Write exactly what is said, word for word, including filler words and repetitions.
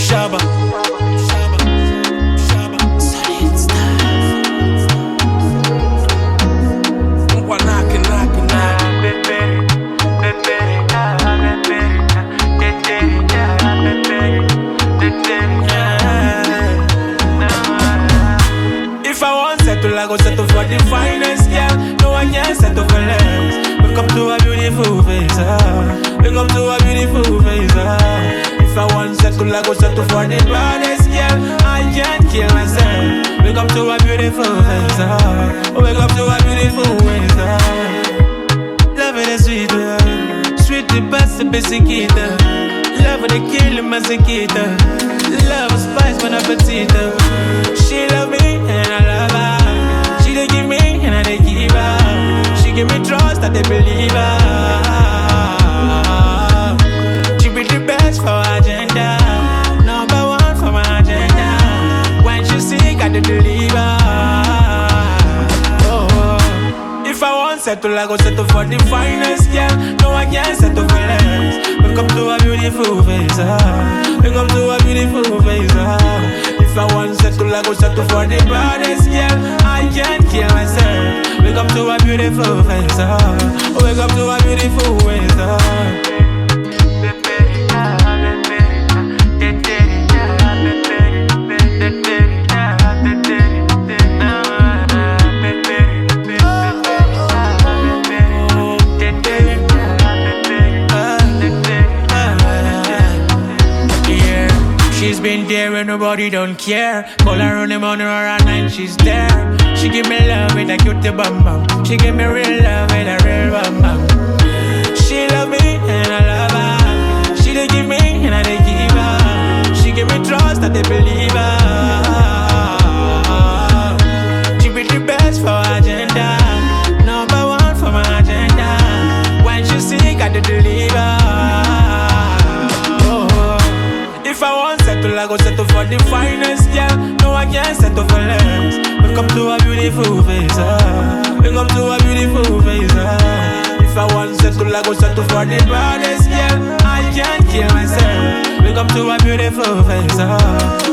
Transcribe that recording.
Shabba, Shabba, Shabba, solid style. One knockin', knockin', knockin'. If I want settle, I go settle for the finest girl. No one can settle for less. We come to a beautiful face, ah. We come to a beautiful face, ah. If I want settle, I go settle for the baddest girl. I can't kill myself. We come to a beautiful face, ah. We come to a beautiful face, ah. Love it is sweet, ah. Sweet the best, the basiquita. Love it, the kill, my sequita. Love is spice, but appetito. She love me and I love her. She dey give me and I dey give her. She give me trust that they believe her. She be the best for agenda, number one for my agenda. When she sick, I dey deliver. Oh, if I want settle, I go settle for the finest girl. No one can settle for less. We come to a beautiful face, ah. We come to a beautiful face, ah. If I want settle, I go settle for the baddest girl. I can't kill myself. We come to a beautiful face, ah. We come to a beautiful face, ah. She's been there and nobody don't care. Call her on the morning or at night, she's there. She give me love with a cute bum bum. She give me real love with a real bum bum. She love me and I love her. She dey give me and I dey give her. She give me trust that they believe her. She be the best for agenda, number one for my agenda. When she sick, I dey deliver. If I want settle, I go settle for the finest girl. No one can settle for less. We come to a beautiful face, ah. We come to a beautiful face, ah. If I want settle, I go settle for the baddest girl. I can't kill myself. We come to a beautiful face, ah.